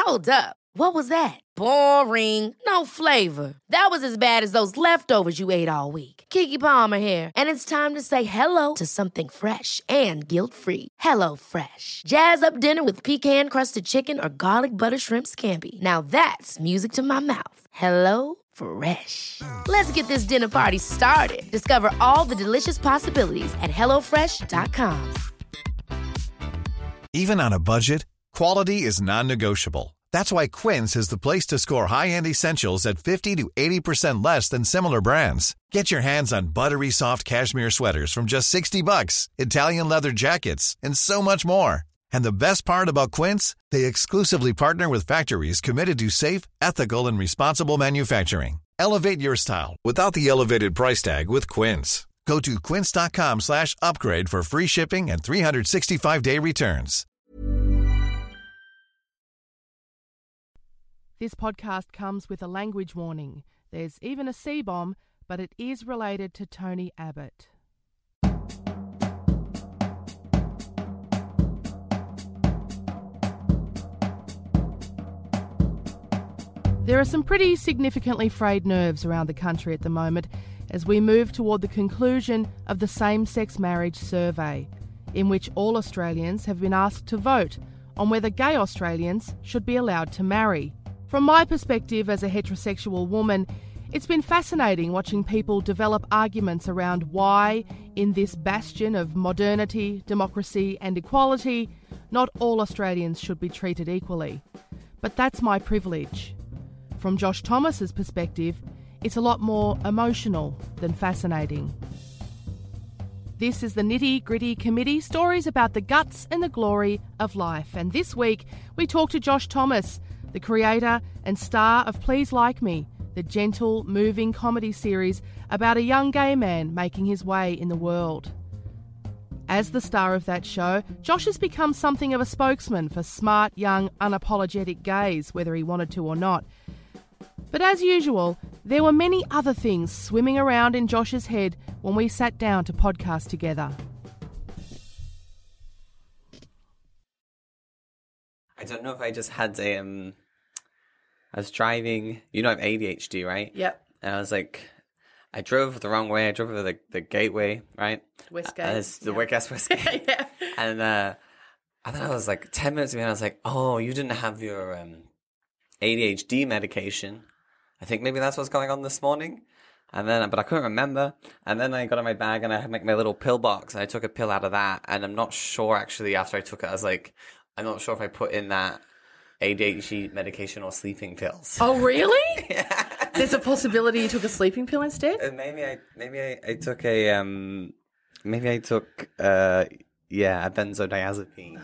Hold up. What was that? Boring. No flavor. That was as bad as those leftovers you ate all week. Keke Palmer here, and it's time to say hello to something fresh and guilt-free. Hello Fresh. Jazz up dinner with pecan-crusted chicken or garlic butter shrimp scampi. Now that's music to my mouth. Hello Fresh. Let's get this dinner party started. Discover all the delicious possibilities at hellofresh.com. Even on a budget, quality is non-negotiable. That's why Quince is the place to score high-end essentials at 50 to 80% less than similar brands. Get your hands on buttery soft cashmere sweaters from just $60, Italian leather jackets, and so much more. And the best part about Quince, they exclusively partner with factories committed to safe, ethical, and responsible manufacturing. Elevate your style without the elevated price tag with Quince. Go to quince.com/upgrade for free shipping and 365-day returns. This podcast comes with a language warning. There's even a C-bomb, but it is related to Tony Abbott. There are some pretty significantly frayed nerves around the country at the moment as we move toward the conclusion of the same-sex marriage survey, in which all Australians have been asked to vote on whether gay Australians should be allowed to marry. From my perspective as a heterosexual woman, it's been fascinating watching people develop arguments around why, in this bastion of modernity, democracy and equality, not all Australians should be treated equally. But that's my privilege. From Josh Thomas's perspective, it's a lot more emotional than fascinating. This is the nitty-gritty committee, stories about the guts and the glory of life. And this week, we talk to Josh Thomas, the creator and star of Please Like Me, the gentle, moving comedy series about a young gay man making his way in the world. As the star of that show, Josh has become something of a spokesman for smart, young, unapologetic gays, whether he wanted to or not. But as usual, there were many other things swimming around in Josh's head when we sat down to podcast together. I don't know if I just had I was driving, you know I have ADHD, right? Yep. And I was like, I drove the wrong way. I drove over the gateway, right? Westgate. It's the Westgate. Yeah. And then I was like 10 minutes behind. I was like, oh, you didn't have your ADHD medication. I think maybe that's what's going on this morning. And then, but I couldn't remember. And then I got in my bag and I had like my little pill box and I took a pill out of that. And I'm not sure actually after I took it, I was like, I'm not sure if I put in that ADHD medication or sleeping pills. Oh, really? Yeah. There's a possibility you took a sleeping pill instead? Maybe I took a a benzodiazepine.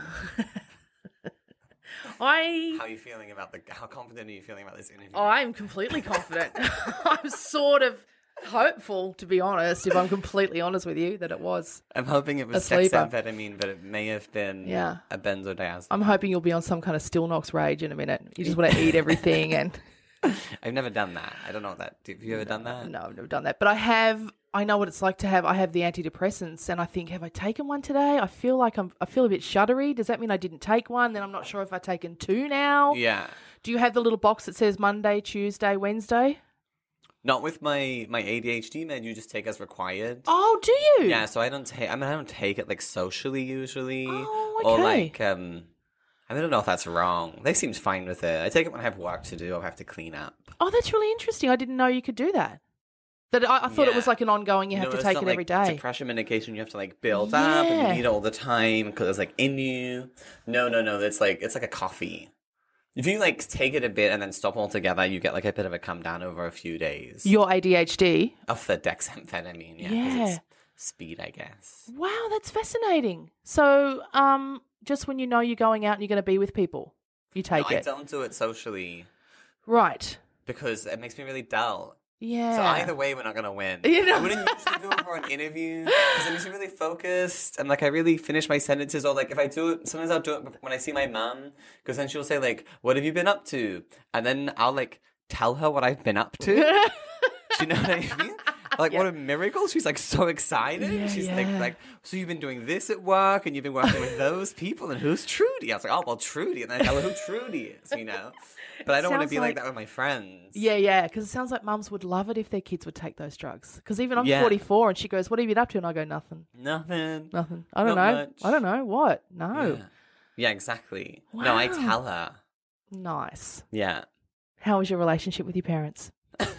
How are you feeling about how confident are you feeling about this interview? I'm completely confident. I'm sort of hopeful, to be honest, if I'm completely honest with you, that it was. I'm hoping it was dexamphetamine, but it may have been a benzodiazepine. I'm hoping you'll be on some kind of Still Knox rage in a minute. You just want to eat everything and... I've never done that. I don't know what that... Have you ever done that? No, I've never done that. But I know what it's like to have... I have the antidepressants and I think, have I taken one today? I feel a bit shuddery. Does that mean I didn't take one? Then I'm not sure if I've taken two now. Yeah. Do you have the little box that says Monday, Tuesday, Wednesday? Not with my ADHD med. You just take as required. Oh, do you? Yeah, so I don't take it like socially usually. Oh, okay. Or like, I don't know if that's wrong. They seem fine with it. I take it when I have work to do or I have to clean up. Oh, that's really interesting. I didn't know you could do that. I thought it was like an ongoing, you have to take it every day. Depression medication you have to like build up and you need it all the time because it's like in you. No. It's like a coffee. If you like take it a bit and then stop altogether, you get like a bit of a come down over a few days. Your ADHD? Of the dexamphetamine, yeah. 'Cause it's speed, I guess. Wow, that's fascinating. So, just when you know you're going out and you're going to be with people, you take it. I don't do it socially. Right. Because it makes me really dull. Yeah. So either way, we're not going to win. You know? I wouldn't usually do it for an interview because it makes me really focused and like I really finish my sentences. Or like if I do it, sometimes I'll do it when I see my mum because then she'll say like, "What have you been up to?" And then I'll like tell her what I've been up to. Do you know what I mean? Like, what a miracle. She's like so excited. Yeah, She's yeah. like, so you've been doing this at work and you've been working with those people and who's Trudy? I was like, oh, well, Trudy. And then I tell her who Trudy is, you know? But I don't want to Sounds be like like- that with my friends. Yeah, because it sounds like mums would love it if their kids would take those drugs. Because even I'm Yeah. 44 and she goes, what have you been up to? And I go, nothing. Nothing. I don't Not know. much. I don't know. What? No. Yeah, exactly. No, I Wow. tell her. Nice. Yeah. How was your relationship with your parents?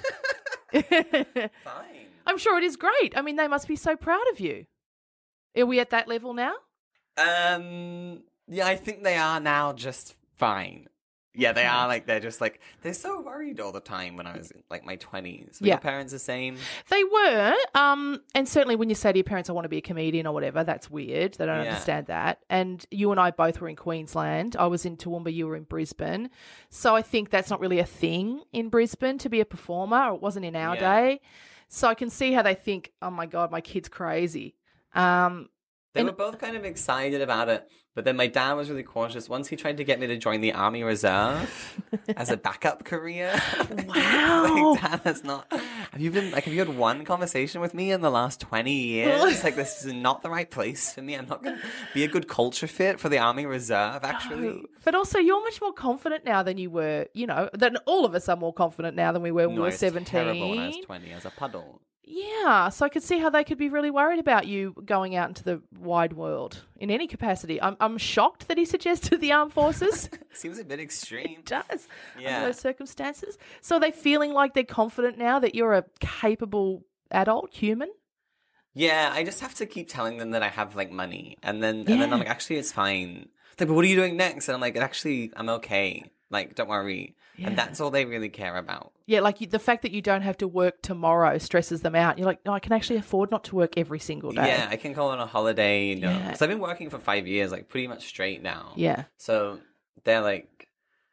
Fine. I'm sure it is great. I mean, they must be so proud of you. Are we at that level now? Yeah, I think they are now just fine. Yeah, they are like, they're just like, they're so worried all the time when I was in like my 20s. Were Yeah. your parents the same? They were. And certainly when you say to your parents, I want to be a comedian or whatever, that's weird. They don't Yeah. understand that. And you and I both were in Queensland. I was in Toowoomba, you were in Brisbane. So I think that's not really a thing in Brisbane to be a performer, or it wasn't in our Yeah. day. So I can see how they think, oh my God, my kid's crazy. They And- were both kind of excited about it, but then my dad was really cautious. Once he tried to get me to join the Army Reserve as a backup career. Wow. Like, Dad, that's not. Have you had one conversation with me in the last 20 years? Like, this is not the right place for me. I'm not going to be a good culture fit for the Army Reserve, actually. But also, you're much more confident now than you were, than all of us are more confident now than we were when we No, were I was 17. terrible when I was 20 as a puddle. Yeah, so I could see how they could be really worried about you going out into the wide world in any capacity. I'm shocked that he suggested the armed forces. Seems a bit extreme. It does Yeah. under those circumstances. So are they feeling like they're confident now that you're a capable adult human? Yeah, I just have to keep telling them that I have like money, and then Yeah. I'm like, actually, it's fine. They're like, but what are you doing next? And I'm like, actually, I'm okay. Like, don't worry. Yeah. And that's all they really care about. Yeah, like the fact that you don't have to work tomorrow stresses them out. You're like, no, I can actually afford not to work every single day. Yeah, I can go on a holiday. You know, Yeah. because I've been working for 5 years, like pretty much straight now. Yeah. So they're like,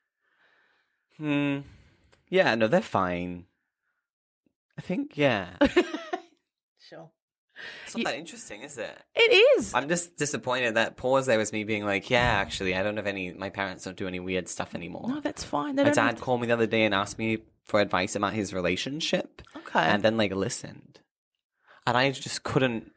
yeah, no, they're fine. I think, yeah. Sure. It's not that interesting, is it? It is. I'm just disappointed that pause there was me being like, yeah, actually, I don't have my parents don't do any weird stuff anymore. No, that's fine. They My don't dad have to- called me the other day and asked me for advice about his relationship. Okay. And then like listened. And I just couldn't,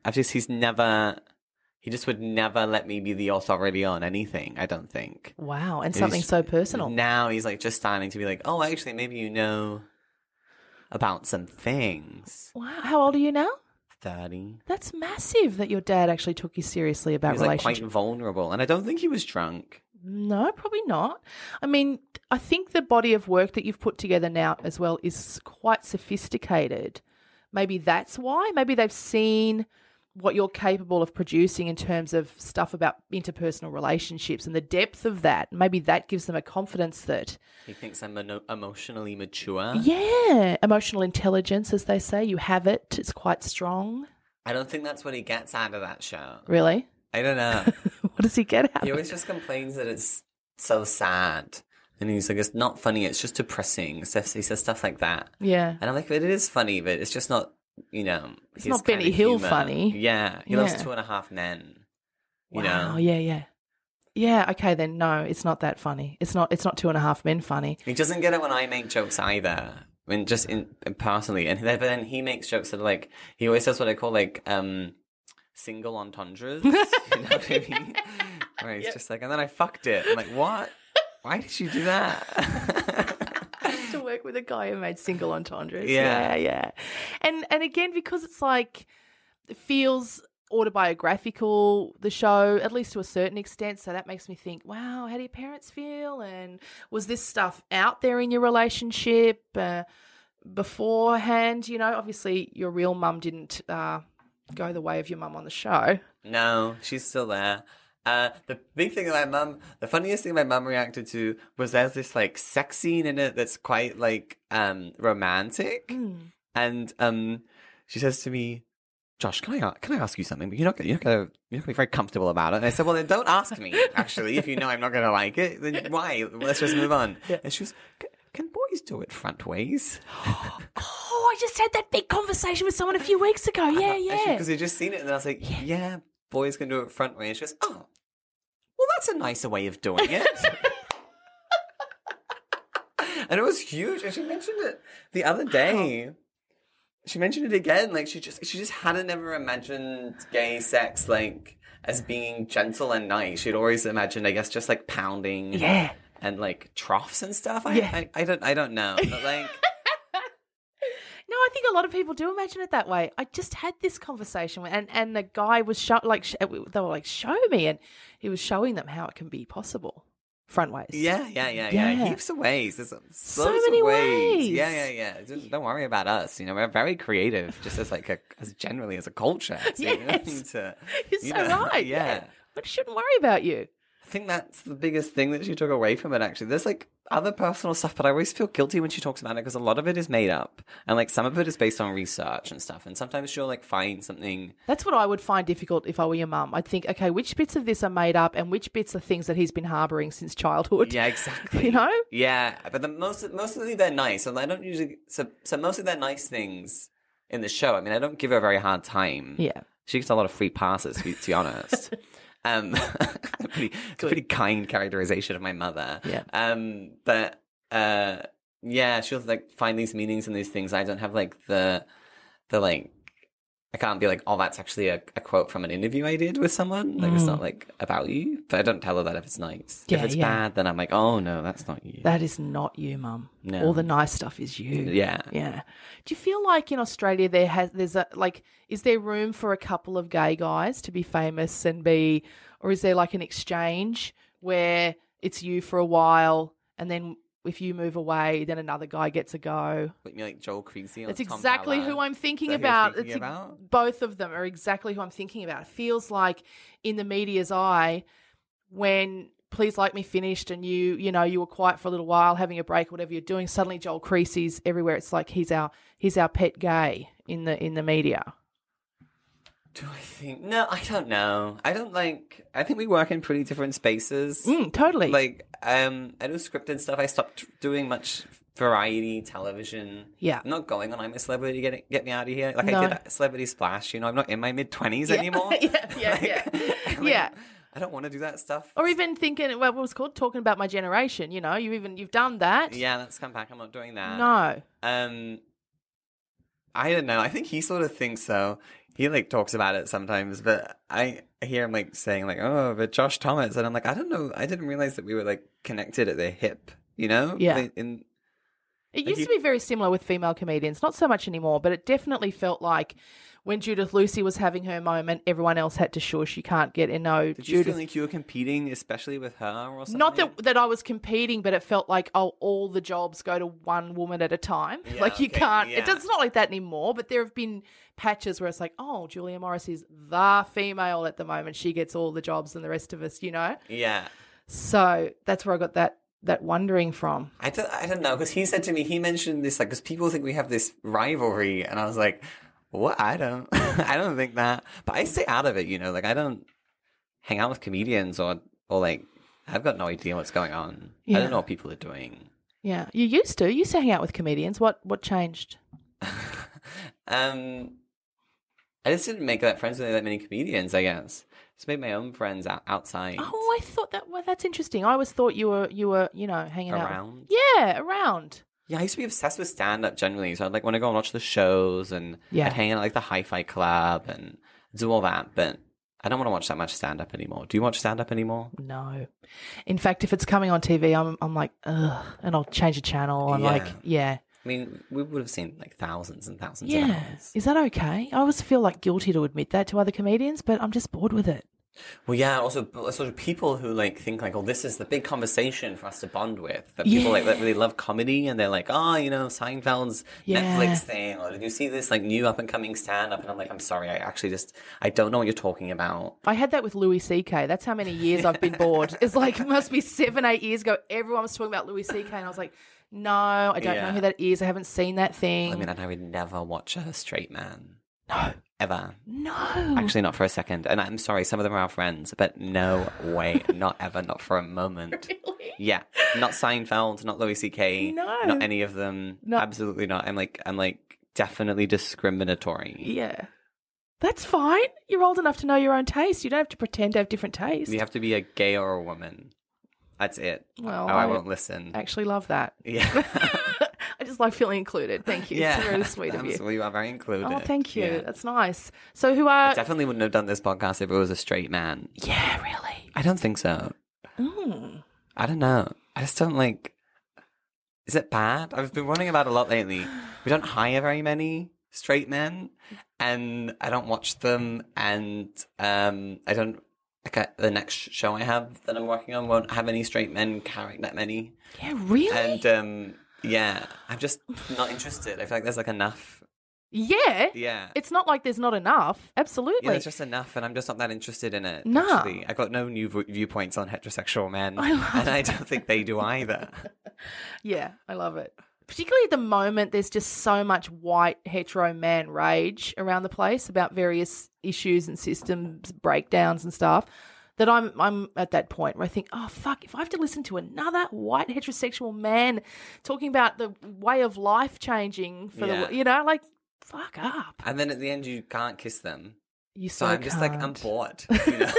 he just would never let me be the authority on anything, I don't think. Wow, and He's- something so personal. Now he's like just starting to be like, oh, actually, maybe you know about some things. Wow, how old are you now? 30. That's massive that your dad actually took you seriously about He was like relationships. quite vulnerable. And I don't think he was drunk. No, probably not. I mean, I think the body of work that you've put together now as well is quite sophisticated. Maybe that's why. Maybe they've seen what you're capable of producing in terms of stuff about interpersonal relationships and the depth of that. Maybe that gives them a confidence that, He thinks I'm emotionally mature. yeah, emotional intelligence, as they say, you have it. It's quite strong. I don't think that's what he gets out of that show. Really? I don't know. What does he get out He of always just complains that it's so sad. And he's like, it's not funny, it's just depressing. So he says stuff like that. Yeah. And I'm like, but it is funny, but it's just not, It's not Benny Hill funny. Yeah. He loves Yeah. 2.5 Men. Wow. You know? Yeah. Yeah, okay then. No, it's not that funny. It's not 2.5 Men funny. He doesn't get it when I make jokes either. When just personally. But then he makes jokes that are like, he always does what I call like, single entendres. You know what I mean? Where he's just like, and then I fucked it. I'm like, what? Why did you do that? I used to work with a guy who made single entendres. Yeah. Yeah. And again, because it's like, it feels autobiographical, the show, at least to a certain extent. So that makes me think, wow, how do your parents feel? And was this stuff out there in your relationship beforehand? Obviously your real mum didn't go the way of your mum on the show. No, she's still there. The big thing that the funniest thing my mum reacted to was there's this like sex scene in it that's quite like romantic, and she says to me, "Josh, can I ask you something? But you're not gonna be very comfortable about it." And I said, "Well, then don't ask me. Actually, if you know I'm not gonna like it, then why? Let's just move on." Yeah. And she was, "Can boys do it front ways?" Oh, I just had that big conversation with someone a few weeks ago. Yeah. Because you just seen it, and I was like, yeah, boys can do it front way. And she goes, oh, well, that's a nicer way of doing it. And it was huge. And she mentioned it the other day. she mentioned it again. Like she just hadn't ever imagined gay sex like as being gentle and nice. She'd always imagined, I guess, just like pounding, and like troughs and stuff. I don't know, but like. No, I think a lot of people do imagine it that way. I just had this conversation and the guy was they were like, show me, and he was showing them how it can be possible. Front ways. Yeah. Heaps of ways. There's so loads many of ways. ways. Yeah. Just don't worry about us. You know, we're very creative, just as like as generally as a culture. So you don't need to, You're so right. Yeah. But shouldn't worry about you. I think that's the biggest thing that she took away from it, actually. There's like other personal stuff, but I always feel guilty when she talks about it because a lot of it is made up and like some of it is based on research and stuff. And sometimes she'll like find something. That's what I would find difficult if I were your mum. I'd think, okay, which bits of this are made up and which bits are things that he's been harbouring since childhood? Yeah, exactly. You know? Yeah, but mostly they're nice. And I don't usually, so mostly they're nice things in the show. I mean, I don't give her a very hard time. Yeah. She gets a lot of free passes, to be honest. Pretty kind characterization of my mother. Yeah. But yeah, she'll like find these meanings in these things. I don't have like the like. I can't be like, oh, that's actually a quote from an interview I did with someone. Like, it's not like about you. But I don't tell her that if it's nice. Yeah, if it's bad, then I'm like, oh no, that's not you. That is not you, Mum. No. All the nice stuff is you. Yeah. Yeah. Do you feel like in Australia is there room for a couple of gay guys to be famous or is there like an exchange where it's you for a while and then if you move away, then another guy gets a go? You mean like Joel Creasy? That's exactly who I'm thinking about. Both of them are exactly who I'm thinking about. It feels like in the media's eye, when Please Like Me finished and you were quiet for a little while, having a break, whatever you're doing, suddenly Joel Creasy's everywhere. It's like he's our pet gay in the media. Do I think? No, I don't know. I think we work in pretty different spaces. Totally. Like, I do scripted stuff. I stopped doing much variety television. Yeah. I'm not going on I'm a Celebrity, get me out of here. Like, No. I did Celebrity Splash, I'm not in my mid-20s anymore. Yeah. I don't want to do that stuff. Or even thinking, what was called talking about my generation, you've done that. Yeah, that's come back. I'm not doing that. No. I don't know. I think he sort of thinks so. He like talks about it sometimes, but I hear him like saying like, "Oh, but Josh Thomas," and I'm like, I don't know. I didn't realize that we were like connected at the hip. Yeah. It used to be very similar with female comedians. Not so much anymore, but it definitely felt like when Judith Lucy was having her moment, everyone else had to shush. You can't get in. No, Did you feel like you were competing, especially with her or something? Not that I was competing, but it felt like, all the jobs go to one woman at a time. Yeah, like you can't. yeah. It's not like that anymore, but there have been patches where it's like, oh, Julia Morris is the female at the moment. She gets all the jobs and the rest of us, Yeah. So that's where I got that wondering from. I don't know, because he said to me, he mentioned this, like, because people think we have this rivalry, and I was like, what? I don't think that. But I stay out of it, like, I don't hang out with comedians or like, I've got no idea what's going on. Yeah. I don't know what people are doing. Yeah. You used to hang out with comedians. What changed? I just didn't make that friends with that many comedians, I guess. Just made my own friends outside. Oh, I thought that's interesting. I always thought you were hanging out around. Yeah, around. Yeah, I used to be obsessed with stand-up generally, so I'd like want to go and watch the shows, and I'd hang out at like the Hi-Fi Club and do all that, but I don't want to watch that much stand-up anymore. Do you watch stand-up anymore? No. In fact, if it's coming on TV, I'm like, ugh, and I'll change a channel. I'm like, yeah. I mean, we would have seen like thousands and thousands Yeah. of hours. Is that okay? I always feel like guilty to admit that to other comedians, but I'm just bored with it. Well, yeah, also sort of people who like think like, oh, this is the big conversation for us to bond with. That people like that really love comedy, and they're like, oh, Seinfeld's Netflix thing, or did you see this like new up and coming stand up? And I'm like, I'm sorry, I don't know what you're talking about. I had that with Louis C.K. That's how many years I've been bored. It's like, it must be 7-8 years ago. Everyone was talking about Louis C.K. and I was like, no, I don't know who that is. I haven't seen that thing. I mean, I would never watch a straight man. No. Ever. No. Actually, not for a second. And I'm sorry, some of them are our friends, but no way, not ever, not for a moment. Really? Yeah. Not Seinfeld, not Louis C.K. No. Not any of them. No. Absolutely not. I'm like definitely discriminatory. Yeah. That's fine. You're old enough to know your own taste. You don't have to pretend to have different tastes. You have to be a gay or a woman. That's it. Well, I won't listen. I actually love that. Yeah. just like feeling included. Thank you. Yeah. It's really sweet of you. Well, you are very included. Oh, thank you. Yeah. That's nice. So who I are... definitely wouldn't have done this podcast if it was a straight man. Yeah, really? I don't think so. Mm. I don't know. I just don't like... Is it bad? I've been wondering about it a lot lately. We don't hire very many straight men, and I don't watch them, and I don't... Like the next show I have that I'm working on won't have any straight men carrying that many. Yeah, really? And yeah, I'm just not interested. I feel like there's like enough. Yeah. Yeah. It's not like there's not enough. Absolutely. Yeah, there's just enough, and I'm just not that interested in it. No. Actually. I've got no new viewpoints on heterosexual men, I love and I don't think they do either. Yeah, I love it. Particularly at the moment, there's just so much white hetero man rage around the place about various issues and systems breakdowns and stuff that I'm at that point where I think, oh, fuck, if I have to listen to another white heterosexual man talking about the way of life changing for Yeah. the, you know, like, fuck up. And then at the end, you can't kiss them. You So I'm just like, I'm bored. You know?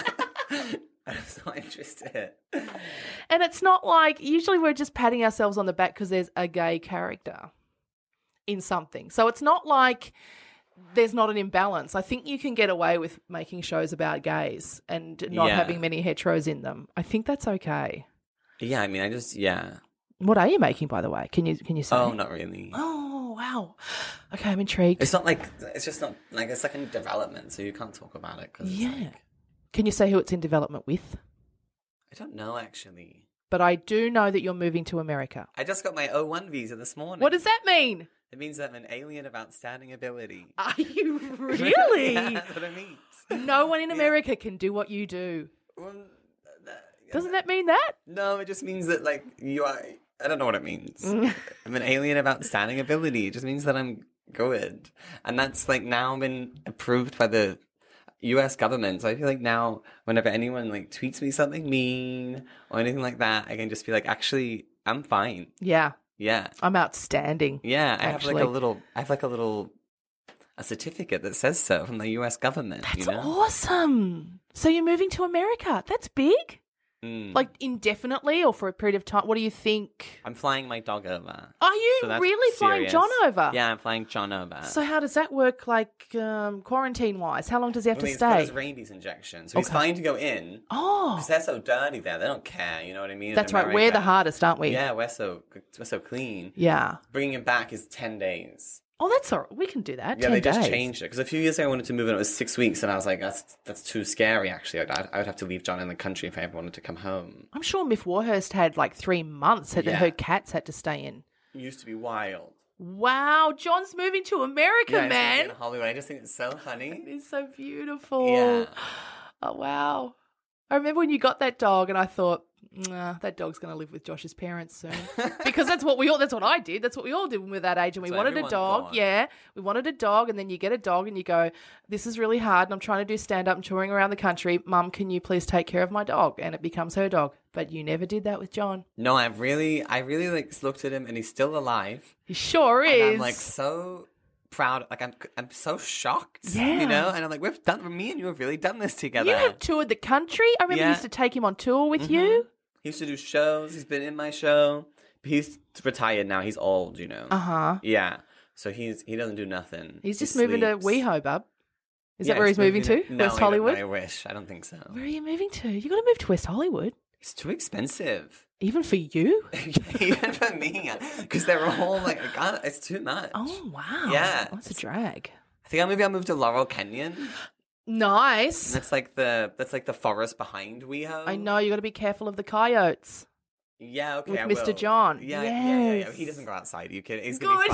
I'm so interested. And it's not like, usually we're just patting ourselves on the back because there's a gay character in something. So it's not like there's not an imbalance. I think you can get away with making shows about gays and not Yeah. having many heteros in them. I think that's okay. Yeah, I mean, yeah. What are you making, by the way? Can you say? Oh, not really. Oh, wow. Okay, I'm intrigued. It's not like, it's just not, like, it's like in development, so you can't talk about it. Cause Yeah. It's like, Can you say who it's in development with? I don't know, actually. But I do know that you're moving to America. I just got my O1 visa this morning. What does that mean? It means I'm an alien of outstanding ability. Are you really? Yeah, that's what it means. No one in America can do what you do. Well, Doesn't that mean that? no, it just means that, like, you are... I don't know what it means. I'm an alien of outstanding ability. It just means that I'm good. And that's, like, now been approved by the US government. So I feel like now, whenever anyone, like, tweets me something mean or anything like that, I can just be like, actually, I'm fine. Yeah, Yeah. I'm outstanding. Yeah, I have Actually. a certificate that says so from the US government. That's you know? awesome. So you're moving to America. That's big. Mm. Like indefinitely or for a period of time. What do you think? I'm flying my dog over. Are you So that's really flying serious. John over? Yeah, I'm flying John over. So how does that work, like quarantine-wise? How long does he have Well, to he's got his stay? rabies injection, so he's Okay. fine to go in. Oh, Because they're so dirty there, they don't care. You know what I mean? In that's right. We're America. the hardest, aren't we? Yeah, we're so clean. Yeah. Bringing him back is 10 days. Oh, that's all right. We can do that. Yeah, 10 they just days. changed it because a few years ago I wanted to move and it was 6 weeks, and I was like, that's too scary. Actually, I would have to leave John in the country if I ever wanted to come home. I'm sure Miff Warhurst had like 3 months that Yeah. her cats had to stay in. It used to be wild. Wow, John's moving to America, Yeah, man. in Hollywood. I just think it's so funny. It's so beautiful. Yeah. Oh, wow. I remember when you got that dog and I thought, nah, that dog's going to live with Josh's parents soon. Because that's what I did. That's what we all did when we were that age and we That's what wanted a everyone dog. thought. Yeah. We wanted a dog and then you get a dog and you go, this is really hard and I'm trying to do stand-up and touring around the country. Mum, can you please take care of my dog? And it becomes her dog. But you never did that with John. No, I really like looked at him and he's still alive. He sure is. And I'm like so proud. Like I'm so shocked. Yeah. You know? And I'm like, me and you have really done this together. You have toured the country. I remember you Yeah. used to take him on tour with you. He used to do shows. He's been in my show. But he's retired now. He's old, you know. Uh-huh. Yeah. So he doesn't do nothing. He's He just moving to sleeps. WeHo, bub. Is Yeah, that where he's moving to? No, West I don't- Hollywood? I wish. I don't think so. Where are you moving to? You got to move to West Hollywood. It's too expensive. Even for you? Even for me. Because they're all like, God, it's too much. Oh, wow. Yeah. That's a drag. I think maybe I'll move to Laurel Canyon. Nice. That's like the forest behind WeHo. I know. You got to be careful of the coyotes. Yeah, okay, With I Mr. will. John. Yeah. Yes. He doesn't go outside. You kidding? He's gonna be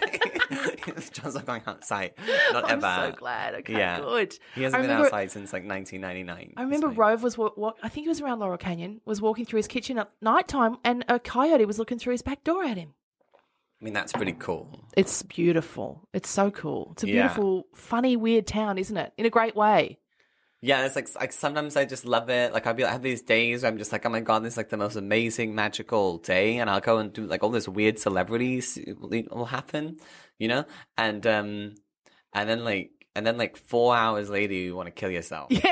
fine. John's not going outside. Not I'm ever. so glad. Okay, Yeah. good. He hasn't I been remember- outside since like 1999. I remember It's fine. Rove was, I think he was around Laurel Canyon, was walking through his kitchen at night time and a coyote was looking through his back door at him. I mean, that's pretty cool. It's beautiful. It's so cool. It's a Yeah. beautiful, funny, weird town, isn't it? In a great way. Yeah, it's like sometimes I just love it. Like I have these days where I'm just like, oh my God, this is like the most amazing, magical day, and I'll go and do like all this weird celebrities will happen, you know, and then 4 hours later you want to kill yourself. Yeah, I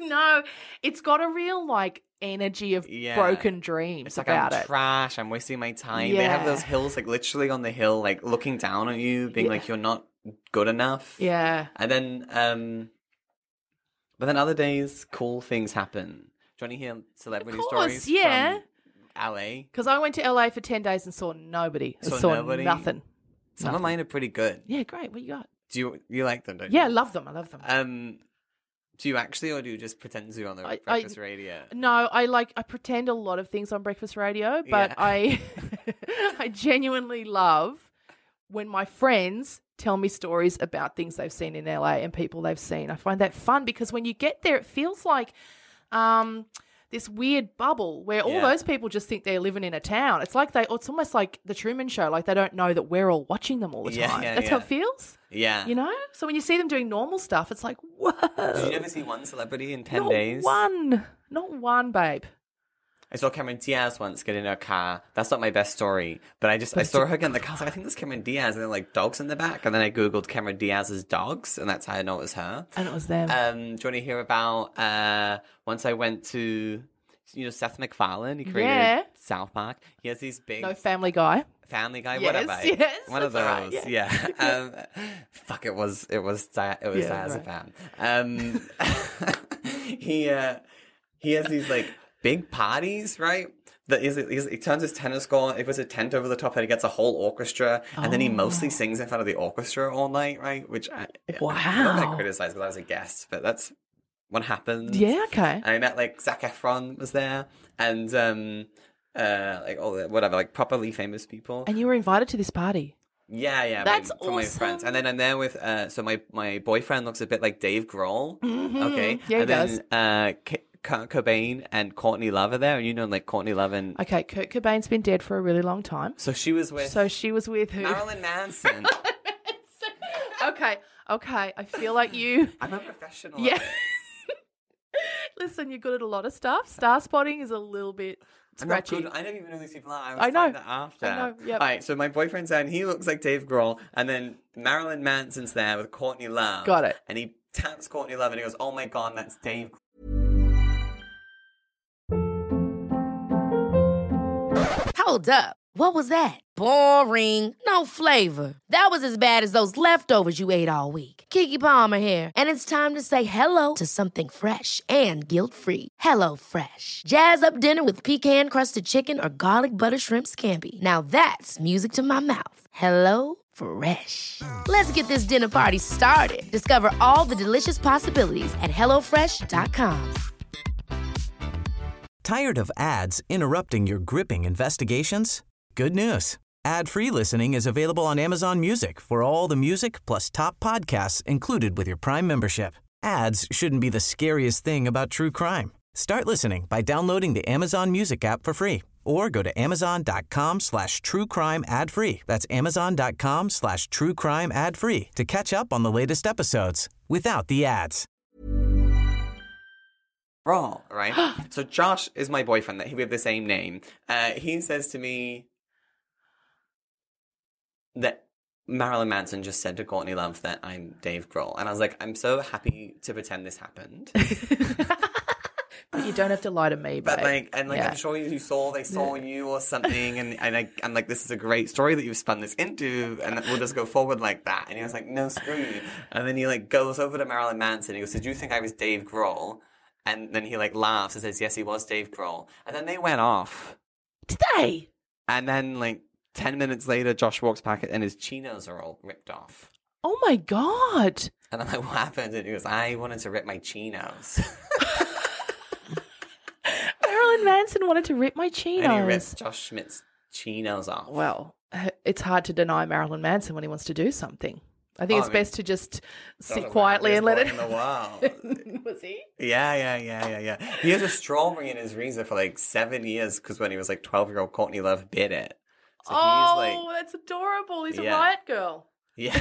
No, it's got a real like energy of broken dreams It's like about I'm it. trash. I'm wasting my time. They have Yeah. those hills like literally on the hill, like looking down on you, being like you're not good enough. Yeah. And then, but then other days, cool things happen. Do you want to hear celebrity Of course, stories yeah. from LA? Because I went to LA for 10 days and saw nobody. I saw nobody? nothing. Some of mine are pretty good. Yeah, great. What you got? Do you like them? Don't Yeah, I you? love them. I love them. Do you actually, or do you just pretend to on the breakfast radio? No, I pretend a lot of things on breakfast radio, but Yeah. I genuinely love when my friends tell me stories about things they've seen in LA and people they've seen. I find that fun because when you get there, it feels like this weird bubble where all those people just think they're living in a town. It's like it's almost like the Truman Show, like they don't know that we're all watching them all the time. That's how it feels. Yeah. You know? So when you see them doing normal stuff, it's like, whoa. Did you never see one celebrity in 10 Not days? Not one, babe. I saw Cameron Diaz once get in her car. That's not my best story, but I saw her get in the car. I was like, I think that's Cameron Diaz, and then like dogs in the back, and then I googled Cameron Diaz's dogs, and that's how I know it was her. And it was them. Do you want to hear about once I went to, Seth MacFarlane? He created South Park. He has these big No, Family Guy. Family Guy, Yes, whatever. yes, One of those. that's all right, Yeah. Fuck, it was Diazepam. He has these like big parties, right? That he turns his tennis court, he puts a tent over the top, and he gets a whole orchestra, and then he mostly sings in front of the orchestra all night, right? Which I'm not going to criticize because I was a guest, but that's what happened. Yeah, okay. And I met like Zac Efron was there, and like all the whatever, like properly famous people. And you were invited to this party. Yeah, That's from my friends. And then I'm there with, so my boyfriend looks a bit like Dave Grohl. Okay. Yeah, he and then, Kurt Cobain and Courtney Love are there, and like Courtney Love and... Okay, Kurt Cobain's been dead for a really long time. So she was with... who? Marilyn Manson. Okay. I feel like you... I'm a professional. Yeah. Listen, you're good at a lot of stuff. Star spotting is a little bit scratchy. I'm not good. I don't even know who these people are. I know. Find that after. I know, yep. All right, so my boyfriend's there, and he looks like Dave Grohl, and then Marilyn Manson's there with Courtney Love. Got it. And he taps Courtney Love, and he goes, oh my God, that's Dave. Hold up. What was that? Boring. No flavor. That was as bad as those leftovers you ate all week. Keke Palmer here, and it's time to say hello to something fresh and guilt-free. Hello Fresh. Jazz up dinner with pecan-crusted chicken or garlic butter shrimp scampi. Now that's music to my mouth. Hello Fresh. Let's get this dinner party started. Discover all the delicious possibilities at hellofresh.com. Tired of ads interrupting your gripping investigations? Good news. Ad-free listening is available on Amazon Music for all the music plus top podcasts included with your Prime membership. Ads shouldn't be the scariest thing about true crime. Start listening by downloading the Amazon Music app for free or go to amazon.com/truecrime ad-free. That's amazon.com/truecrime ad-free to catch up on the latest episodes without the ads. Raw, right? So Josh is my boyfriend. That we have the same name. He says to me that Marilyn Manson just said to Courtney Love that I'm Dave Grohl, and I was like, I'm so happy to pretend this happened. But you don't have to lie to me, babe. But Yeah. I'm sure they saw you or something, and I'm like, this is a great story that you've spun this into, and we'll just go forward like that. And he was like, no, screw you. And then he like goes over to Marilyn Manson. He goes, did you think I was Dave Grohl? And then he like laughs and says, yes, he was Dave Grohl. And then they went off. Did they? And then like 10 minutes later, Josh walks back and his chinos are all ripped off. Oh my God. And I'm like, what happened? And he goes, I wanted to rip my chinos. Marilyn Manson wanted to rip my chinos. And he ripped Josh Schmidt's chinos off. Well, it's hard to deny Marilyn Manson when he wants to do something. I think it's best to just sit quietly and let it. In the world. Was he? Yeah. He has a strawberry in his freezer for like 7 years because when he was like 12-year-old, Courtney Love bit it. So that's adorable. He's a riot girl. Yeah.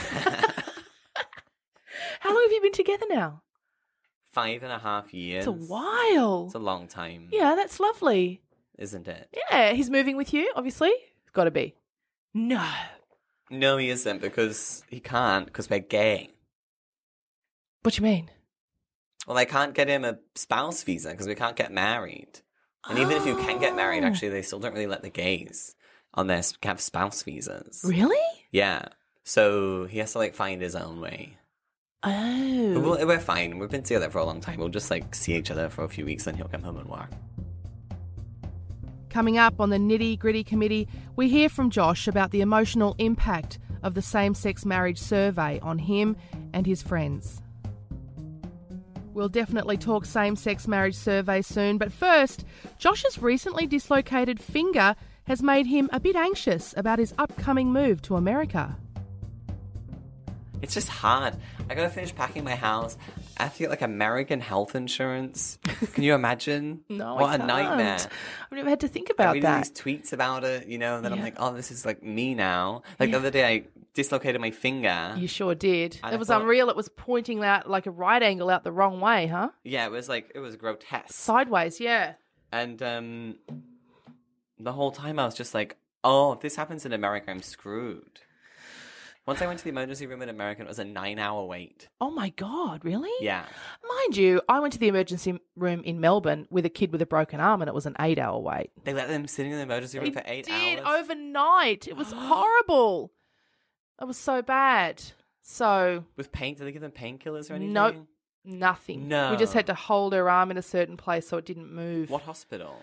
How long have you been together now? 5.5 years. It's a while. It's a long time. Yeah, that's lovely. Isn't it? Yeah, he's moving with you, obviously. Got to be. No. No, he isn't because he can't because we're gay. What do you mean? Well, I can't get him a spouse visa because we can't get married. And even if you can get married, actually, they still don't really let the gays on their have spouse visas. Really? Yeah. So he has to, like, find his own way. Oh. But we're fine. We've been together for a long time. We'll just, like, see each other for a few weeks, then he'll come home and work. Coming up on the Nitty Gritty Committee, we hear from Josh about the emotional impact of the same-sex marriage survey on him and his friends. We'll definitely talk same-sex marriage survey soon, but first, Josh's recently dislocated finger has made him a bit anxious about his upcoming move to America. It's just hard. I gotta finish packing my house. I have to get, like, American health insurance. Can you imagine? No, what I can't. a nightmare. I've never had to think I about read that. these tweets about it, you know, and then I'm Yeah. like, oh, this is, like, me now. Like, the other day I dislocated my finger. You sure did. And It I was thought- unreal. It was pointing out like a right angle out the wrong way, huh? Yeah, it was grotesque. Sideways, yeah. And the whole time I was just like, oh, if this happens in America, I'm screwed. Once I went to the emergency room in America, it was a 9-hour wait. Oh my God, really? Yeah. Mind you, I went to the emergency room in Melbourne with a kid with a broken arm and it was an 8-hour wait. They let them sitting in the emergency room for 8 did hours. overnight. It was horrible. It was so bad. So, With pain? Did they give them painkillers or anything? nope, nothing. No. We just had to hold her arm in a certain place so it didn't move. What hospital?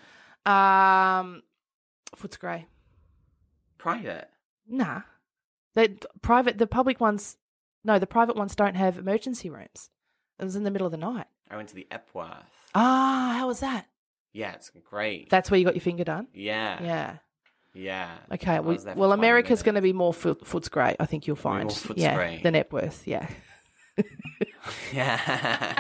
Footscray. Private. Nah. The private ones don't have emergency rooms. It was in the middle of the night. I went to the Epworth. How was that? Yeah, it's great. That's where you got your finger done? Yeah. Yeah. Yeah. Okay. I was there for Well, 20 America's minutes. going to be more Footscray, I think you'll find. More Footscray. Yeah, than Epworth, yeah. Yeah.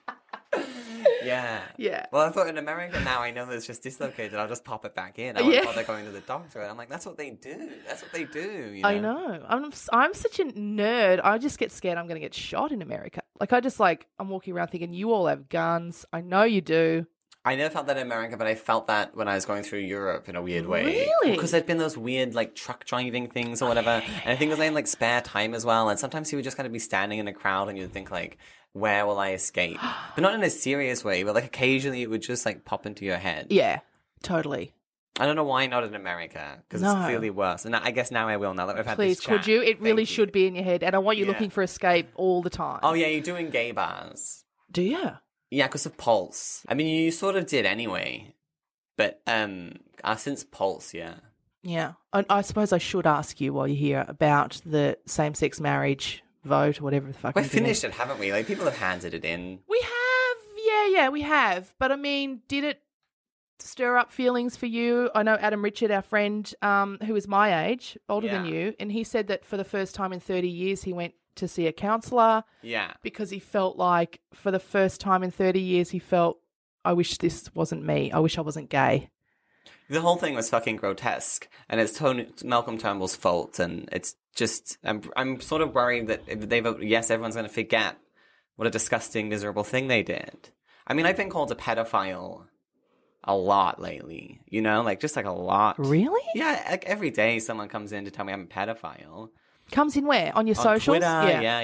Yeah. Yeah. Well, I thought in America now I know that it's just dislocated. I'll just pop it back in. I Yeah. won't bother going to the doctor. And I'm like, that's what they do. That's what they do. You know? I know. I'm such a nerd. I just get scared I'm going to get shot in America. Like, I'm walking around thinking, you all have guns. I know you do. I never felt that in America, but I felt that when I was going through Europe in a weird way. Really? Because there'd been those weird, like, truck driving things or whatever. And I think it was in, like, spare time as well. And sometimes you would just kind of be standing in a crowd and you'd think, like, where will I escape? But not in a serious way, but, like, occasionally it would just, like, pop into your head. Yeah, totally. I don't know why not in America, because No. it's clearly worse. And I guess now I will, now that we've had Please, this chat. could you? It really Thank you. should be in your head. And I want you Yeah. looking for escape all the time. Oh, yeah, you do in gay bars. Do you? Yeah, because of Pulse. I mean, you sort of did anyway. But since Pulse, yeah. Yeah. I suppose I should ask you while you're here about the same-sex marriage vote or whatever the fuck. We've finished it, haven't we? Like, people have handed it in. We have, yeah, we have. But I mean, did it stir up feelings for you? I know Adam Richard, our friend, who is my age, older than Yeah. you, and he said that for the first time in 30 years he went to see a counsellor Yeah. because he felt like for the first time in 30 years he felt, I wish this wasn't me. I wish I wasn't gay. The whole thing was fucking grotesque, and it's Malcolm Turnbull's fault, and it's just, I'm sort of worried that if they vote yes, everyone's going to forget what a disgusting, miserable thing they did. I mean, I've been called a pedophile a lot lately, you know, like, just like a lot. Really? Yeah, like every day someone comes in to tell me I'm a pedophile. Comes in where? On your On socials? Twitter, yeah.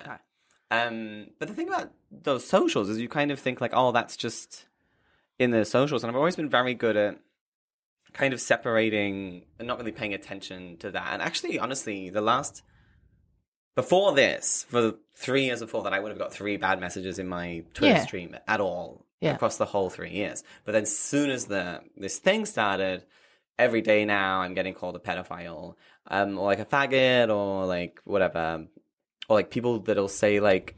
Okay. But the thing about those socials is you kind of think like, oh, that's just in the socials. And I've always been very good at kind of separating and not really paying attention to that. And actually, honestly, before this, for the 3 years before that, I would have got 3 bad messages in my Twitter Yeah. stream at all Yeah. across the whole 3 years. But then as soon as this thing started, every day now I'm getting called a pedophile, or like a faggot, or like whatever, or like people that'll say like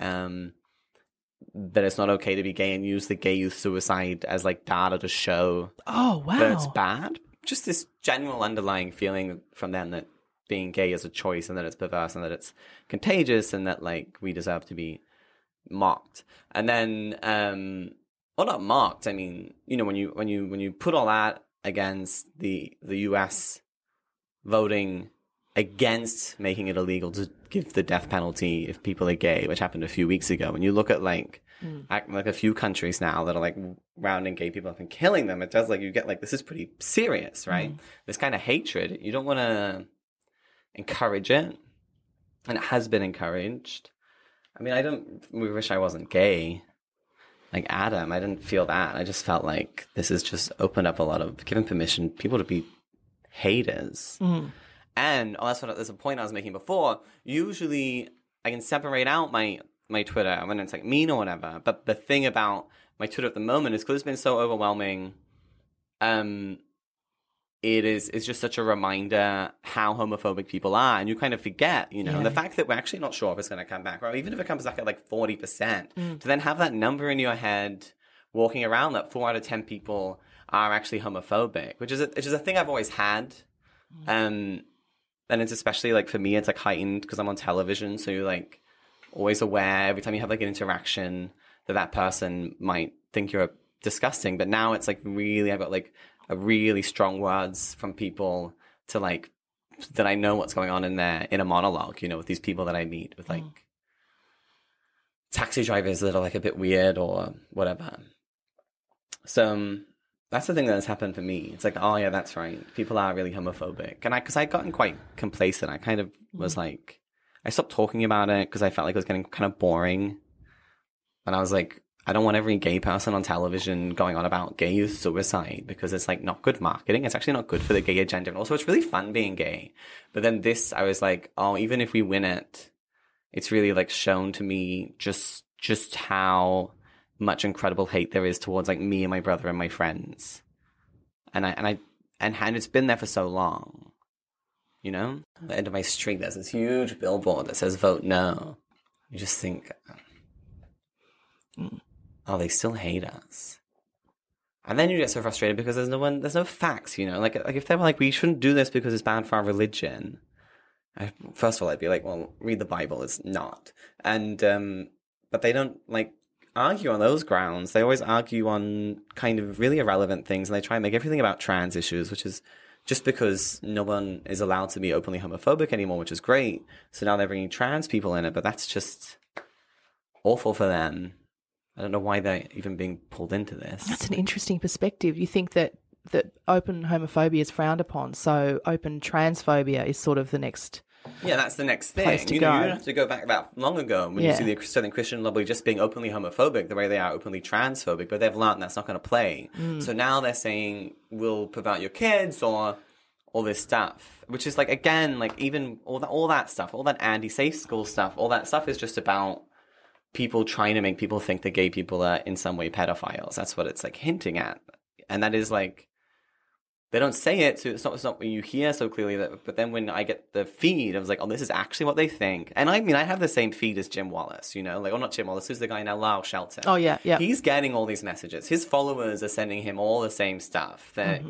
that it's not okay to be gay and use the gay youth suicide as like data to show Oh, wow. that it's bad. Just this general underlying feeling from them that being gay is a choice and that it's perverse and that it's contagious and that like we deserve to be mocked. And then, well, not mocked. I mean, you know, when you put all that against the US voting against making it illegal to give the death penalty if people are gay, which happened a few weeks ago, and you look at like a few countries now that are like rounding gay people up and killing them, it does like you get like this is pretty serious, right? This kind of hatred, you don't want to encourage it, and it has been encouraged. I mean, we wish I wasn't gay, like Adam. I didn't feel that. I just felt like this has just opened up a lot of giving permission people to be haters. And there's a point I was making before. Usually I can separate out my Twitter when it's like mean or whatever. But the thing about my Twitter at the moment is because it's been so overwhelming. It's just such a reminder how homophobic people are, and you kind of forget, the fact that we're actually not sure if it's going to come back, or even if it comes back at like 40%, to then have that number in your head walking around that 4 out of 10 people are actually homophobic, which is a thing I've always had. And it's especially like for me, it's like heightened because I'm on television, so you're like always aware every time you have like an interaction that person might think you're disgusting. But now it's like really, I've got like a really strong words from people to like that I know what's going on in there in a monologue, with these people that I meet, with like taxi drivers that are like a bit weird or whatever. So that's the thing that has happened for me. It's like, oh yeah, that's right. People are really homophobic. And because I'd gotten quite complacent, I kind of was like, I stopped talking about it because I felt like it was getting kind of boring. And I was like, I don't want every gay person on television going on about gay suicide because it's like not good marketing. It's actually not good for the gay agenda. And also it's really fun being gay. But then I was like, oh, even if we win it, it's really like shown to me just how much incredible hate there is towards like me and my brother and my friends. And it's been there for so long. At the end of my street, there's this huge billboard that says vote no. You just think, oh, they still hate us. And then you get so frustrated because there's no facts, Like if they were like, we shouldn't do this because it's bad for our religion. First of all, I'd be like, well, read the Bible. It's not. And, but they don't like argue on those grounds. They always argue on kind of really irrelevant things, and they try and make everything about trans issues, which is just because no one is allowed to be openly homophobic anymore, which is great. So now they're bringing trans people in it, but that's just awful for them. I don't know why they're even being pulled into this. That's an interesting perspective. You think that open homophobia is frowned upon, so open transphobia is sort of the next... Yeah, that's the next thing. Place to you go. don't have to go back that long ago when you see the Southern Christian lobby just being openly homophobic the way they are openly transphobic, but they've learned that's not going to play. So now they're saying, we'll prevent your kids or all this stuff, which is like, again, like even all that stuff, all that anti-safe school stuff, all that stuff is just about people trying to make people think that gay people are in some way pedophiles. That's what it's like hinting at. And that is like, they don't say it, so it's not what you hear so clearly. But then when I get the feed, I was like, oh, this is actually what they think. And I mean, I have the same feed as Jim Wallace, like, or not Jim Wallace, who's the guy now, Lyle Shelton. Oh, yeah. He's getting all these messages. His followers are sending him all the same stuff that,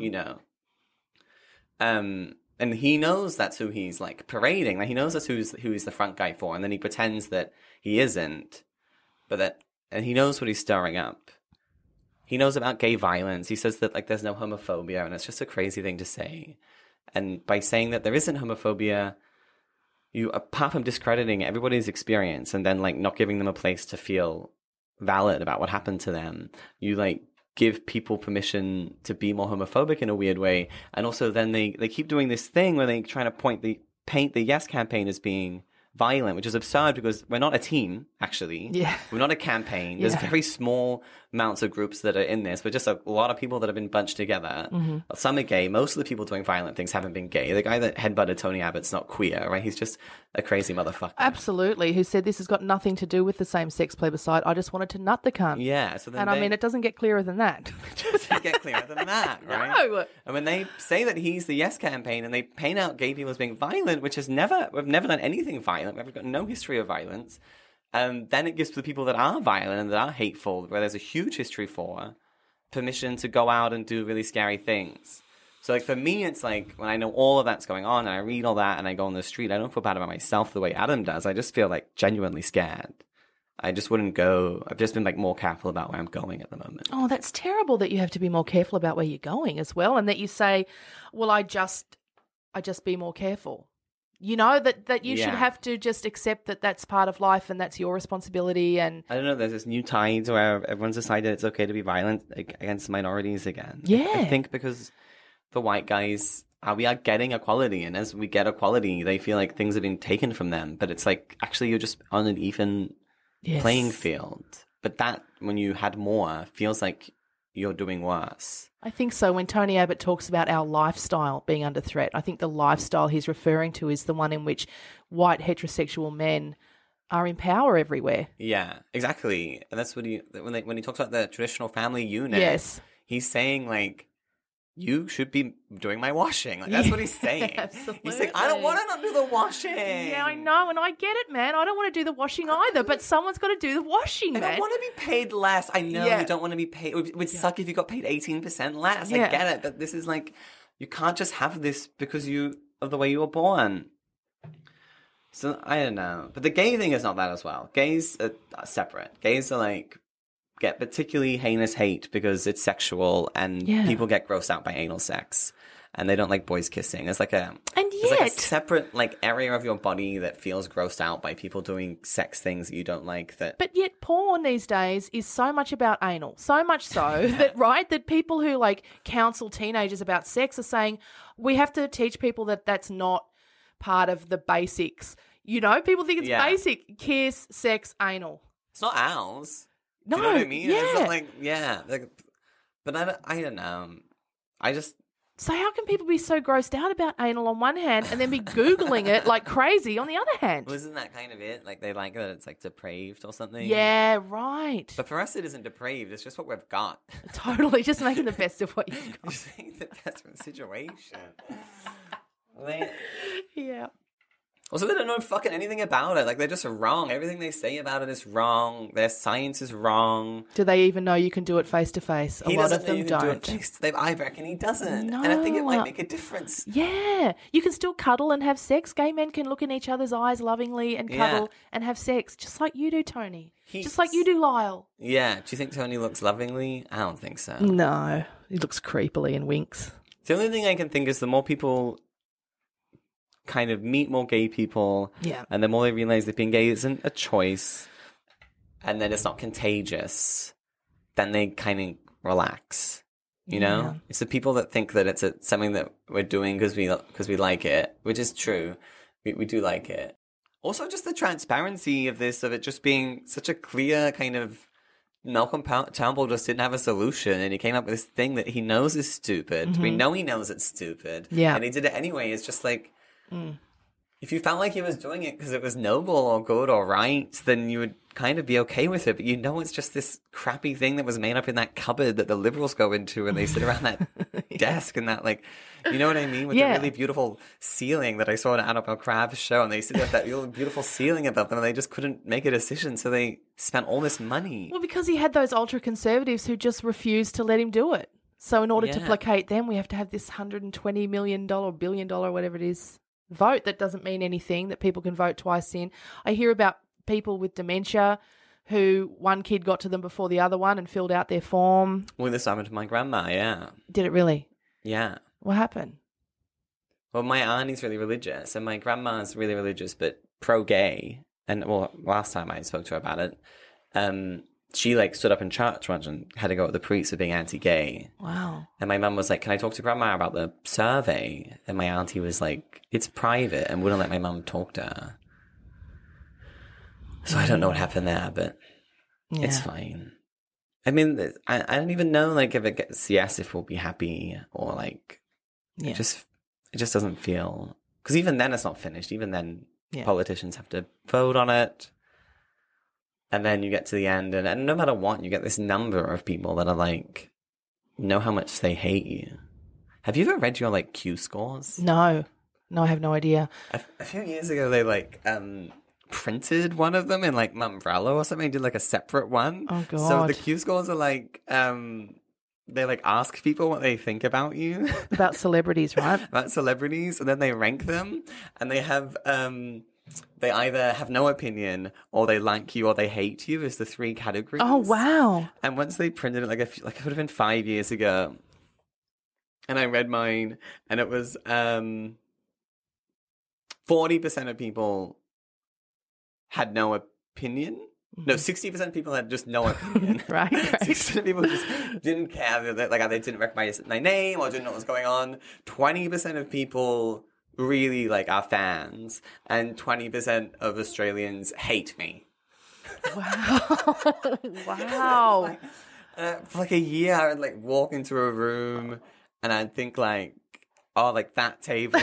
and he knows that's who he's like parading. Like, he knows that's who he's the front guy for. And then he pretends that he isn't, and he knows what he's stirring up. He knows about gay violence. He says that like there's no homophobia, and it's just a crazy thing to say. And by saying that there isn't homophobia, you, apart from discrediting everybody's experience and then like not giving them a place to feel valid about what happened to them, you like give people permission to be more homophobic in a weird way. And also then they keep doing this thing where they try to paint the Yes campaign as being violent, which is absurd because we're not a team, actually. Yeah. We're not a campaign. There's very small amounts of groups that are in this, but just a lot of people that have been bunched together. Some are gay. Most of the people doing violent things haven't been gay. The guy that headbutted Tony Abbott's not queer, right? He's just a crazy motherfucker. Absolutely. Who said this has got nothing to do with the same-sex plebiscite. I just wanted to nut the cunt. Yeah. So then I mean, it doesn't get clearer than that. It doesn't get clearer than that, right? No. And when they say that he's the Yes campaign and they paint out gay people as being violent, which we've never done anything violent. We've got no history of violence. Then it gives the people that are violent and that are hateful, where there's a huge history for, permission to go out and do really scary things. So like for me, it's like when I know all of that's going on and I read all that and I go on the street, I don't feel bad about myself the way Adam does. I just feel like genuinely scared. I just wouldn't go. I've just been like more careful about where I'm going at the moment. Oh, that's terrible that you have to be more careful about where you're going as well, and that you say, well, I just be more careful. That you should have to just accept that that's part of life and that's your responsibility. And I don't know, there's this new tide where everyone's decided it's okay to be violent against minorities again. Yeah. I think because the white guys, we are getting equality, and as we get equality, they feel like things are being taken from them. But it's like, actually, you're just on an even playing field. But that, when you had more, feels like you're doing worse. I think so. When Tony Abbott talks about our lifestyle being under threat, I think the lifestyle he's referring to is the one in which white heterosexual men are in power everywhere. Yeah, exactly. And that's what when he talks about the traditional family unit, Yes. he's saying, like, you should be doing my washing. Like, that's what he's saying. Absolutely. He's saying, I don't want to not do the washing. Yeah, I know, and I get it, man. I don't want to do the washing either, but someone's got to do the washing, I man. don't want to be paid less. I know Yeah. you don't want to be paid. It would suck if you got paid 18% less. Yeah. I get it. But this is like, you can't just have this because of the way you were born. So, I don't know. But the gay thing is not that as well. Gays are separate. Gays are like, get particularly heinous hate because it's sexual and Yeah. people get grossed out by anal sex. And they don't like boys kissing. It's like a... And It's like a yet, separate like area of your body that feels grossed out by people doing sex things that you don't like. but yet porn these days is so much about anal. So much so that people who like counsel teenagers about sex are saying, we have to teach people that that's not part of the basics. You know, people think it's Yeah. basic. Kiss, sex, anal. It's not ours. No, Do you know what I mean? yeah. It's not like, yeah. Like, but I don't know. I just... So how can people be so grossed out about anal on one hand and then be Googling it like crazy on the other hand? Well, isn't that kind of it? Like, they like that it's like depraved or something? Yeah, right. But for us, it isn't depraved. It's just what we've got. Totally, just making the best of what you've got. Just making the best of the situation. Like, Yeah. also, they don't know fucking anything about it. Like, they're just wrong. Everything they say about it is wrong. Their science is wrong. Do they even know you can do it face to face? A He lot doesn't of know them you can do don't. it face to... I reckon he doesn't. And I think it No. might make a difference. Yeah, you can still cuddle and have sex. Gay men can look in each other's eyes lovingly and cuddle and have sex, just like you do, Tony. Just like you do, Lyle. Yeah. Do you think Tony looks lovingly? I don't think so. No, he looks creepily and winks. The only thing I can think is the more people kind of meet more gay people, Yeah. and the more they realize that being gay isn't a choice, and then it's not contagious, then they kind of relax. You know, Yeah. it's the people that think that it's something that we're doing because we like it, which is true. We do like it. Also, just the transparency of this, of it just being such a clear kind of. Malcolm Turnbull just didn't have a solution, and he came up with this thing that he knows is stupid. We know he knows it's stupid, Yeah. and he did it anyway. It's just like, if you felt like he was doing it because it was noble or good or right, then you would kind of be okay with it. But you know, it's just this crappy thing that was made up in that cupboard that the liberals go into, and they sit around that desk and that, like, you know what I mean? With Yeah. the really beautiful ceiling that I saw in Annabelle Crabb's show, and they sit there with that really beautiful ceiling above them, and they just couldn't make a decision, so they spent all this money. Well, because he had those ultra conservatives who just refused to let him do it. So in order to Yeah. placate them, we have to have this $120 million, billion dollar, whatever it is, vote that doesn't mean anything, that people can vote twice in. I hear about people with dementia who one kid got to them before the other one and filled out their form. Well, this happened to my grandma, yeah. Did it really? Yeah. What happened? Well, my auntie's really religious, and my grandma's really religious, but pro-gay. And, well, last time I spoke to her about it, she, like, stood up in church once and had to go with the priest for being anti-gay. Wow. And my mum was like, can I talk to grandma about the survey? And my auntie was like, it's private, and wouldn't let my mum talk to her. So I don't know what happened there, but it's Yeah. fine. I mean, I don't even know, like, if it gets yes, if we'll be happy, or, like, Yeah. it just doesn't feel... Because even then it's not finished. Even then Yeah. politicians have to vote on it. And then you get to the end, and no matter what, you get this number of people that are like, know how much they hate you. Have you ever read your, like, Q scores? No, I have no idea. A few years ago, they, like, printed one of them in, like, Mumbrella or something, did, like, a separate one. Oh, So the God. Q scores are, like, they, like, ask people what they think about you. About celebrities, right? About celebrities, and then they rank them, and they have they either have no opinion, or they like you, or they hate you as the three categories. Oh, wow. And once they printed it, like it would have been 5 years ago, and I read mine, and it was 40% of people had no opinion. No, 60% of people had just no opinion. Right, great. 60% of people just didn't care. Like, they didn't recognize my name or didn't know what was going on. 20% of people really, like, are fans. And 20% of Australians hate me. Wow. Wow. For like a year, I would like walk into a room and I'd think like, oh, like that table.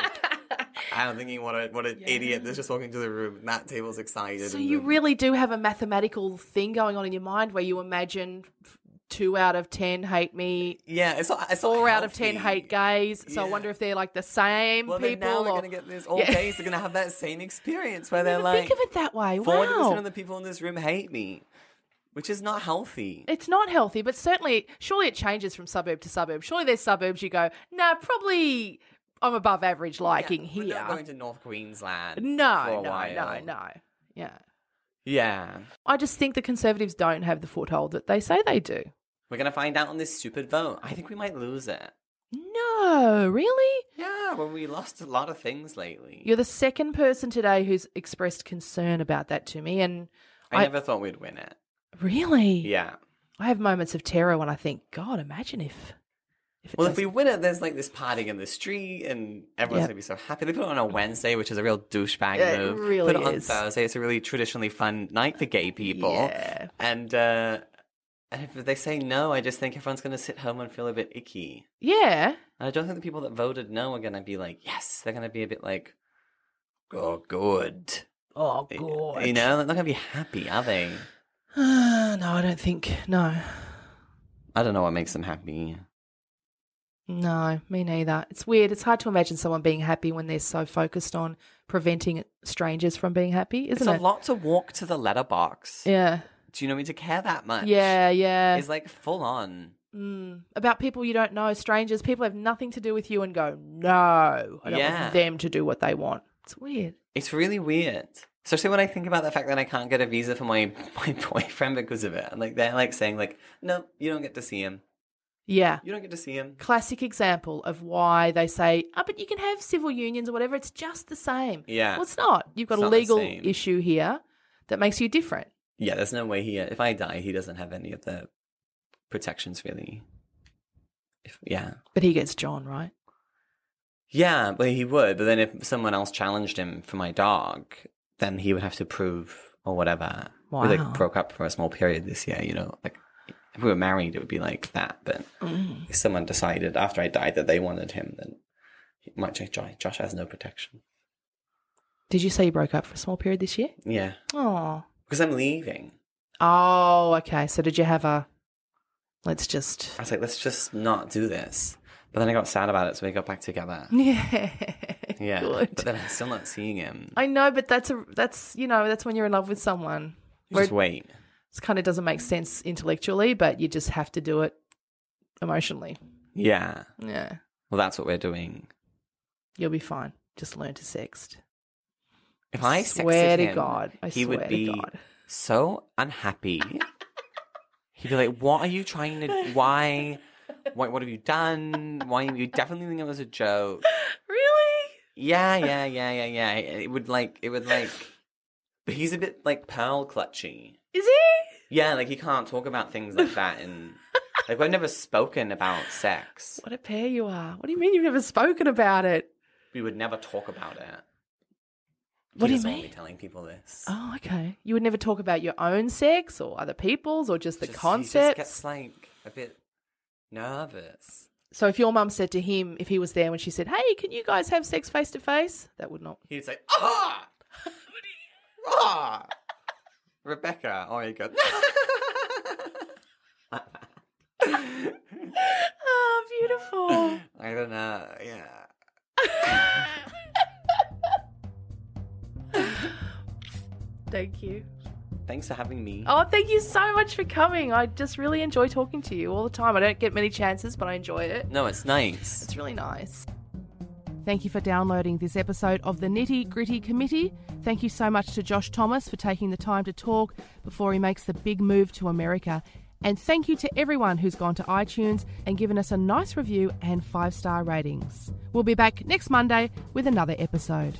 I'm thinking, what an idiot that's just walking into the room. And that table's excited. So and you then- really do have a mathematical thing going on in your mind where you imagine 2 out of 10 hate me, Yeah, it's not 4 out of 10 healthy. hate gays. So I Yeah. wonder if they're like the same Well, then people. now we're or... going to get this. All Yeah. gays are going to have that same experience where they're Never like, think of it that way. 40% Wow. of the people in this room hate me, which is not healthy. It's not healthy, but surely it changes from suburb to suburb. Surely there's suburbs you go, nah, probably I'm above average liking We're here. not going to North Queensland for a No. while. Yeah. Yeah. I just think the Conservatives don't have the foothold that they say they do. We're going to find out on this stupid vote. I think we might lose it. No, really? Yeah, well, we lost a lot of things lately. You're the second person today who's expressed concern about that to me, and I never thought we'd win it. really, Yeah. I have moments of terror when I think, God, imagine if it Well, does- if we win it, there's like this partying in the street and everyone's Yep. going to be so happy. They put it on a Wednesday, which is a real douchebag It move. really Put it on is. Thursday. It's a really traditionally fun night for gay people. Yeah. And if they say no, I just think everyone's going to sit home and feel a bit icky. Yeah. And I don't think the people that voted no are going to be like, yes. They're going to be a bit like, oh, good. Oh, God. You know, they're not going to be happy, are they? No, I don't think. No. I don't know what makes them happy. No, me neither. It's weird. It's hard to imagine someone being happy when they're so focused on preventing strangers from being happy, It's isn't a it? lot to walk to the letterbox. Yeah. Do you know me to care that much? Yeah, yeah. It's like full on. About people you don't know, strangers, people have nothing to do with you and go, no, I don't Yeah. want them to do what they want. It's weird. It's really weird. Especially when I think about the fact that I can't get a visa for my boyfriend because of it. And like they're like saying like, no, you don't get to see him. Yeah. You don't get to see him. Classic example of why they say, but you can have civil unions or whatever. It's just the same. Yeah. Well, it's not. You've got It's a not the legal same. issue here that makes you different. Yeah, there's no way if I die, he doesn't have any of the protections really. Yeah. But he gets John, right? Yeah, but he would. But then if someone else challenged him for my dog, then he would have to prove or whatever. We Wow. like broke up for a small period this year, you know. Like if we were married, it would be like that. But if someone decided after I died that they wanted him, then Josh has no protection. Did you say you broke up for a small period this year? Yeah, Oh. because I'm leaving. Oh, okay. So did you have let's just... I was like, let's just not do this. But then I got sad about it, so we got back together. Yeah. Yeah, Good. but then I'm still not seeing him. I know, but that's when you're in love with someone. Just wait. It kind of doesn't make sense intellectually, but you just have to do it emotionally. Yeah. Yeah. Well, that's what we're doing. You'll be fine. Just learn to sext. If I swear sexted to him, God. I he swear would to be God. so unhappy. He'd be like, "What are you trying to? Why? What have you done? Why you definitely think it was a joke?" Really? Yeah. It would like. But he's a bit like pearl clutchy. Is he? Yeah, like he can't talk about things like that, and like we've never spoken about sex. What a pair you are. What do you mean you've never spoken about it? We would never talk about it. What do you He doesn't want mean? me telling people this. Oh, okay. You would never talk about your own sex or other people's or just the He just concepts? gets like a bit nervous. So if your mum said to him, if he was there when she said, hey, can you guys have sex face to face? That would not. He'd say, ah! Ah! Rebecca. Oh, you go. Oh, beautiful. I don't know. Yeah. Thank you. Thanks for having me. Oh, thank you so much for coming. I just really enjoy talking to you all the time. I don't get many chances, but I enjoy it. No, it's nice. It's really nice. Thank you for downloading this episode of the Nitty Gritty Committee. Thank you so much to Josh Thomas for taking the time to talk before he makes the big move to America. And thank you to everyone who's gone to iTunes and given us a nice review and 5-star ratings. We'll be back next Monday with another episode.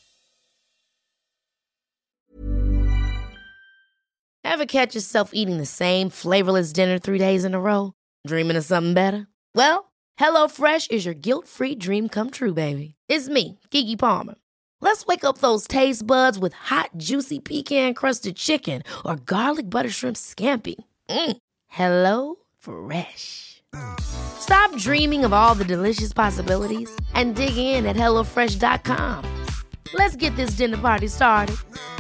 Ever catch yourself eating the same flavorless dinner 3 days in a row? Dreaming of something better? Well, HelloFresh is your guilt-free dream come true, baby. It's me, Keke Palmer. Let's wake up those taste buds with hot, juicy pecan-crusted chicken or garlic butter shrimp scampi. Hello Fresh. Stop dreaming of all the delicious possibilities and dig in at HelloFresh.com. Let's get this dinner party started.